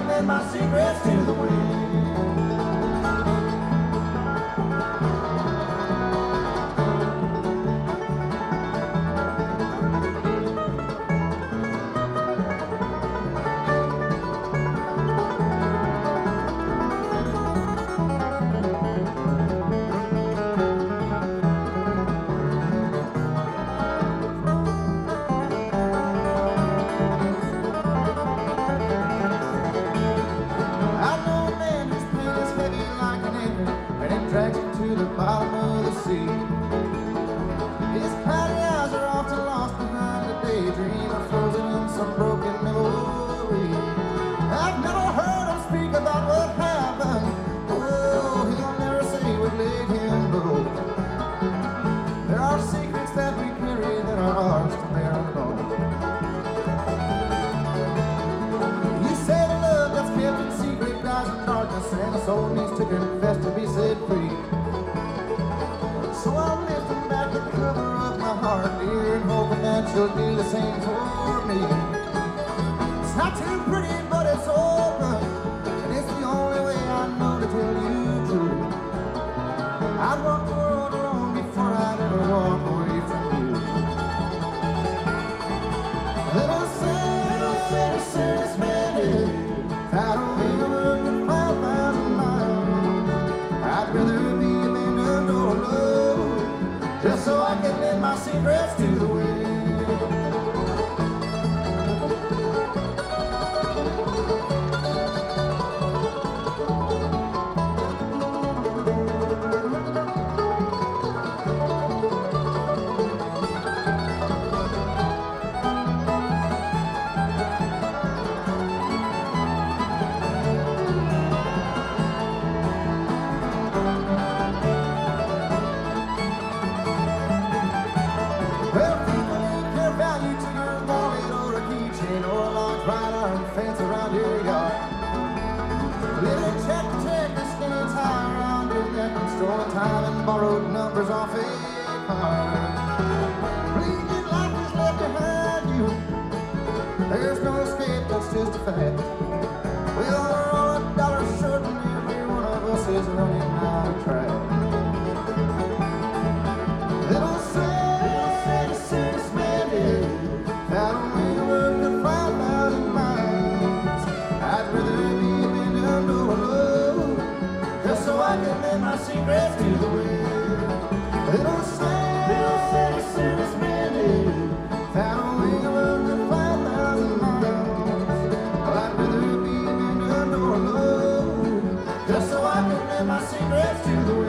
can lend my secrets to the wind. Drags him to the bottom of the sea. His cloudy eyes are often lost behind a daydream or frozen in some broken memory. I've never heard him speak about what happened. Oh, he'll never say what laid him low. There are secrets that we carry that are ours to bear alone. You say the love that's kept in secret dies in darkness, and the soul needs to confess to be set free. So I'm lifting back the cover of my heart, dear, and hoping that you'll do the same for me. It's not too pretty, but it's open, and it's the only way I know to tell you true. I'd walk the world alone before I'd ever walk away from you. Little serious man, I don't even look at 5,000 miles. I'd rather be abandoned or alone, just so I can lend my secrets to the wind. Fence around your yard. Little check, a skinny tie around your neck, and stolen time and borrowed numbers off a card. Bleeding life is left behind you. There's no escape, that's just a fact. Well, we're all $1 short, and every one of us is running out of track. Little serious man, I don't mean to work to 5,000 miles. I'd rather be abandoned or alone, just so I can lend my secrets to the wind. Little serious man, I don't mean to work to 5,000 miles. I'd rather be abandoned or alone, just so I can lend my secrets to the wind.